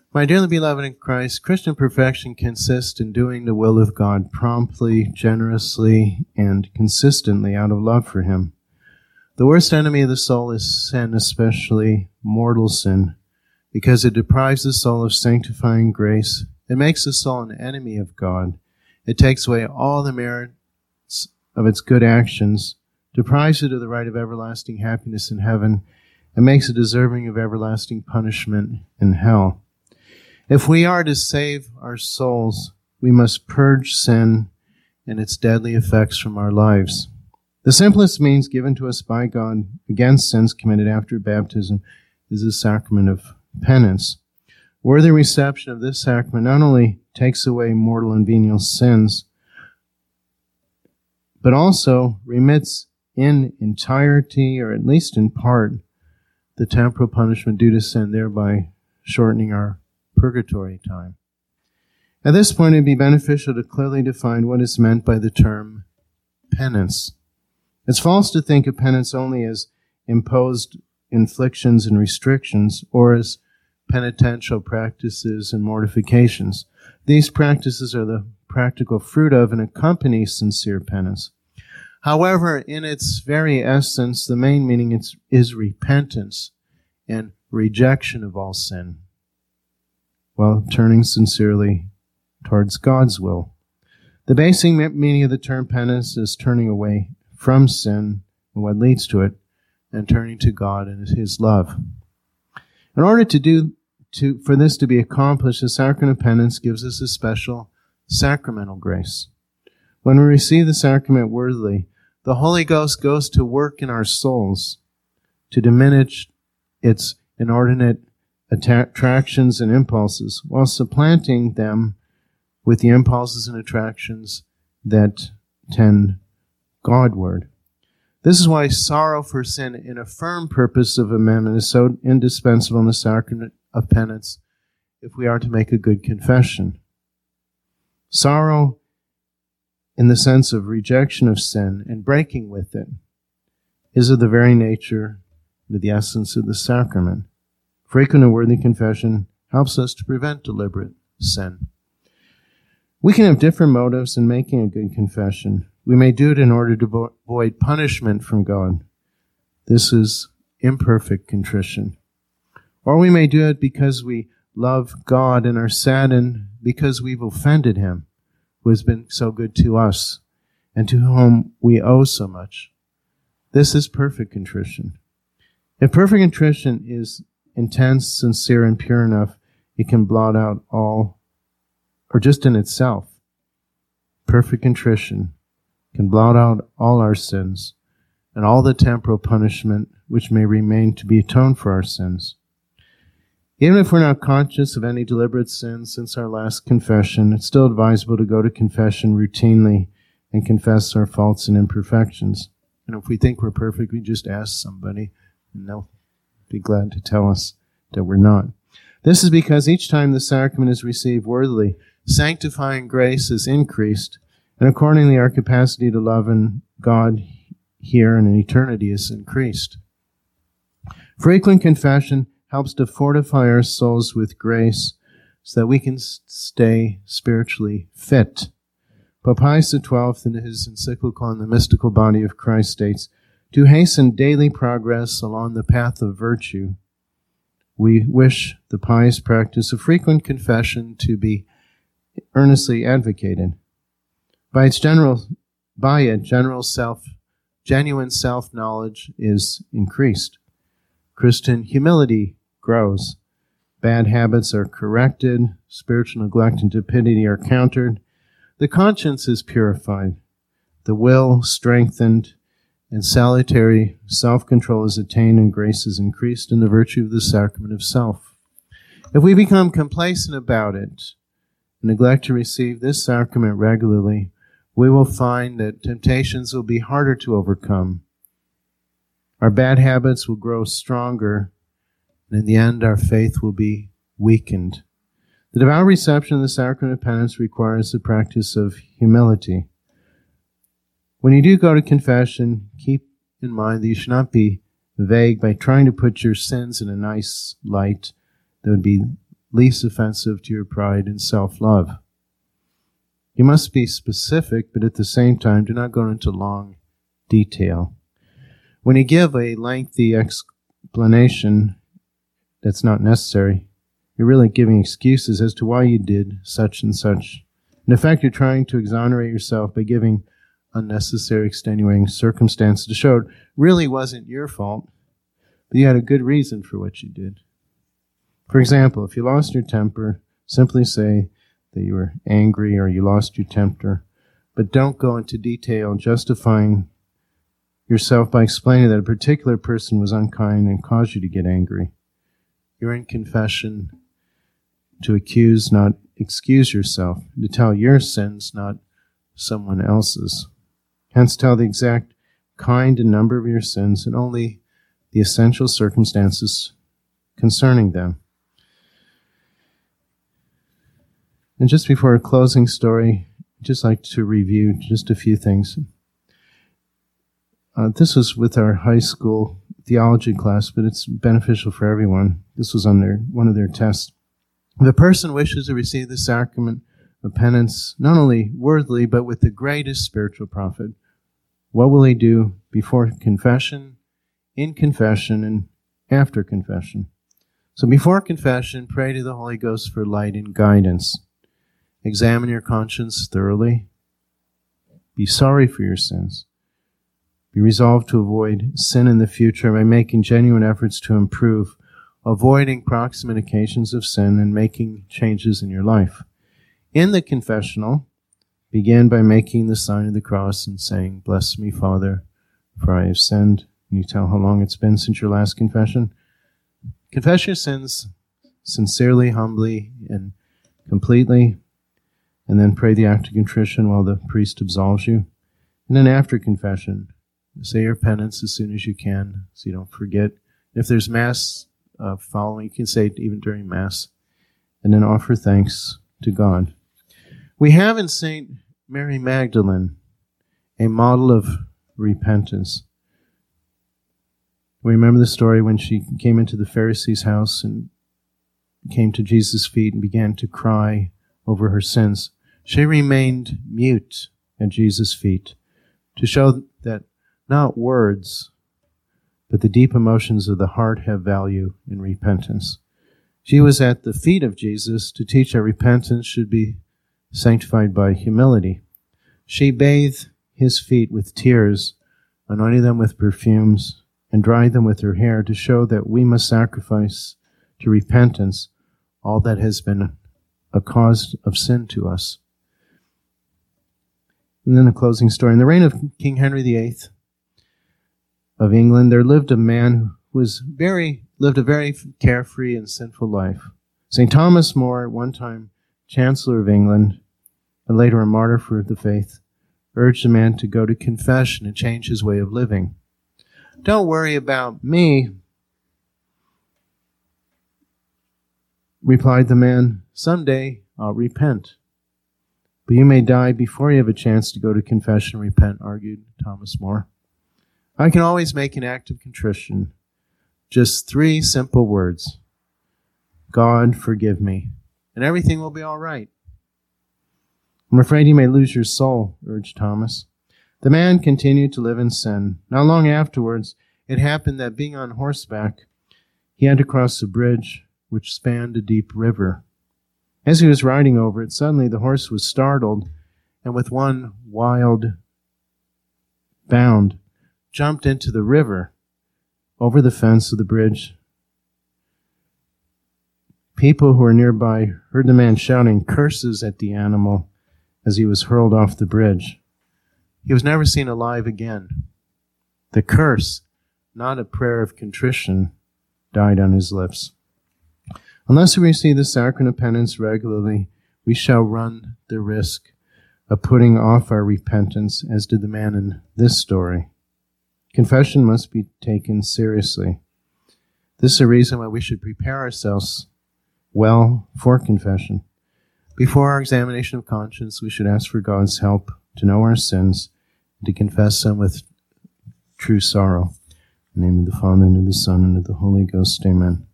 My dearly beloved in Christ, Christian perfection consists in doing the will of God promptly, generously, and consistently out of love for Him. The worst enemy of the soul is sin, especially mortal sin, because it deprives the soul of sanctifying grace. It makes the soul an enemy of God. It takes away all the merits of its good actions, deprives it of the right of everlasting happiness in heaven, and makes it deserving of everlasting punishment in hell. If we are to save our souls, we must purge sin and its deadly effects from our lives. The simplest means given to us by God against sins committed after baptism is the sacrament of penance. Worthy reception of this sacrament not only takes away mortal and venial sins, but also remits in entirety, or at least in part, the temporal punishment due to sin, thereby shortening our purgatory time. At this point, it would be beneficial to clearly define what is meant by the term penance. It's false to think of penance only as imposed inflictions and restrictions, or as penitential practices and mortifications. These practices are the practical fruit of and accompany sincere penance. However, in its very essence, the main meaning is repentance and rejection of all sin, while turning sincerely towards God's will. The basic meaning of the term penance is turning away from sin and what leads to it, and turning to God and His love. In order for this to be accomplished, the sacrament of penance gives us a special sacramental grace. When we receive the sacrament worthily, the Holy Ghost goes to work in our souls to diminish its inordinate attractions and impulses, while supplanting them with the impulses and attractions that tend Godward. This is why sorrow for sin in a firm purpose of amendment is so indispensable in the sacrament of penance if we are to make a good confession. Sorrow in the sense of rejection of sin and breaking with it is of the very nature and the essence of the sacrament. Frequent and worthy confession helps us to prevent deliberate sin. We can have different motives in making a good confession. We may do it in order to avoid punishment from God. This is imperfect contrition. Or we may do it because we love God and are saddened because we've offended Him, who has been so good to us and to whom we owe so much. This is perfect contrition. If perfect contrition is intense, sincere, and pure enough, it can blot out all, or just in itself, perfect contrition can blot out all our sins and all the temporal punishment which may remain to be atoned for our sins. Even if we're not conscious of any deliberate sin since our last confession, it's still advisable to go to confession routinely and confess our faults and imperfections. And if we think we're perfect, we just ask somebody, and they'll be glad to tell us that we're not. This is because each time the sacrament is received worthily, sanctifying grace is increased, and accordingly our capacity to love in God here and in eternity is increased. Frequent confession helps to fortify our souls with grace so that we can stay spiritually fit. Pope Pius XII, in his encyclical on the mystical body of Christ, states, "To hasten daily progress along the path of virtue, we wish the pious practice of frequent confession to be earnestly advocated. By it, genuine self-knowledge is increased. Christian humility grows. Bad habits are corrected. Spiritual neglect and stupidity are countered. The conscience is purified. The will strengthened. And salutary self-control is attained and grace is increased in the virtue of the sacrament of self. If we become complacent about it, and neglect to receive this sacrament regularly, we will find that temptations will be harder to overcome. Our bad habits will grow stronger, and in the end our faith will be weakened. The devout reception of the sacrament of penance requires the practice of humility. When you do go to confession, keep in mind that you should not be vague by trying to put your sins in a nice light that would be least offensive to your pride and self-love. You must be specific, but at the same time, do not go into long detail. When you give a lengthy explanation that's not necessary, you're really giving excuses as to why you did such and such. In effect, you're trying to exonerate yourself by giving unnecessary extenuating circumstances to show it really wasn't your fault, but you had a good reason for what you did. For example, if you lost your temper, simply say that you were angry or you lost your temper, but don't go into detail justifying yourself by explaining that a particular person was unkind and caused you to get angry. You're in confession to accuse, not excuse yourself, to tell your sins, not someone else's. Hence, tell the exact kind and number of your sins and only the essential circumstances concerning them. And just before a closing story, I'd just like to review just a few things. This was with our high school theology class, but it's beneficial for everyone. This was on one of their tests. If a person wishes to receive the sacrament of penance, not only worthily, but with the greatest spiritual profit, what will he do before confession, in confession, and after confession? So before confession, pray to the Holy Ghost for light and guidance. Examine your conscience thoroughly. Be sorry for your sins. Be resolved to avoid sin in the future by making genuine efforts to improve, avoiding proximate occasions of sin, and making changes in your life. In the confessional, begin by making the sign of the cross and saying, "Bless me, Father, for I have sinned." And you tell how long it's been since your last confession. Confess your sins sincerely, humbly, and completely, and then pray the act of contrition while the priest absolves you. And then after confession, say your penance as soon as you can so you don't forget. If there's Mass following, you can say it even during Mass, and then offer thanks to God. We have in St. Mary Magdalene a model of repentance. We remember the story when she came into the Pharisee's house and came to Jesus' feet and began to cry over her sins. She remained mute at Jesus' feet to show that not words, but the deep emotions of the heart have value in repentance. She was at the feet of Jesus to teach that repentance should be sanctified by humility. She bathed his feet with tears, anointing them with perfumes, and dried them with her hair to show that we must sacrifice to repentance all that has been a cause of sin to us. And then a closing story. In the reign of King Henry VIII of England, there lived a man who lived a very carefree and sinful life. St. Thomas More, at one time Chancellor of England, and later a martyr for the faith, urged the man to go to confession and change his way of living. "Don't worry about me," replied the man. "Someday I'll repent." "But you may die before you have a chance to go to confession and repent," argued Thomas More. "I can always make an act of contrition. Just 3 simple words. God, forgive me, and everything will be all right." "I'm afraid you may lose your soul," urged Thomas. The man continued to live in sin. Not long afterwards, it happened that being on horseback, he had to cross a bridge which spanned a deep river. As he was riding over it, suddenly the horse was startled, and with one wild bound, jumped into the river over the fence of the bridge. People who were nearby heard the man shouting curses at the animal as he was hurled off the bridge. He was never seen alive again. The curse, not a prayer of contrition, died on his lips. Unless we receive the sacrament of penance regularly, we shall run the risk of putting off our repentance, as did the man in this story. Confession must be taken seriously. This is a reason why we should prepare ourselves well for confession. Before our examination of conscience, we should ask for God's help to know our sins and to confess them with true sorrow. In the name of the Father, and of the Son, and of the Holy Ghost, amen.